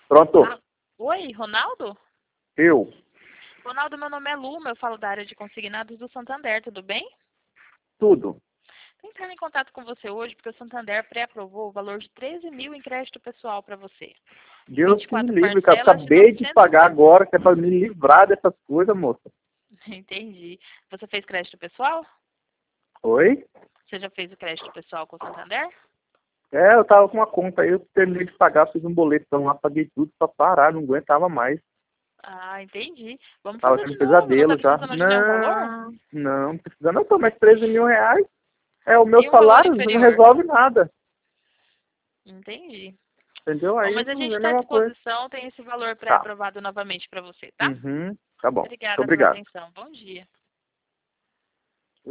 Pronto. Oi, Ronaldo? Eu. Ronaldo, meu nome é Luma, eu falo da área de consignados do Santander, tudo bem? Tudo. Estou entrando em contato com você hoje porque o Santander pré-aprovou o valor de 13 mil em crédito pessoal para você. Deus que me 24 livre, cara. parcelas de Acabei de 900. pagar agora, que é pra me livrar dessas coisas, moça. Entendi. Você fez crédito pessoal? Oi? Você já fez o crédito pessoal com o Santander? É, eu tava com uma conta aí, eu terminei de pagar, fiz um boletão lá, paguei tudo pra parar, não aguentava mais. Ah, entendi. Vamos Tava fazer tendo de novo. Não está pesadelo já. precisando de nenhum valor? Não precisa não, tô mais 13 mil reais. É, o meu Nenhum valor salário não inferior. resolve nada. Entendi. Entendeu? Bom, Aí mas a não gente é a está à mesma coisa. disposição, tem esse valor Tá. pré-aprovado novamente para você, tá? Uhum. Tá bom. Muito Obrigada pela obrigado. atenção. Bom dia.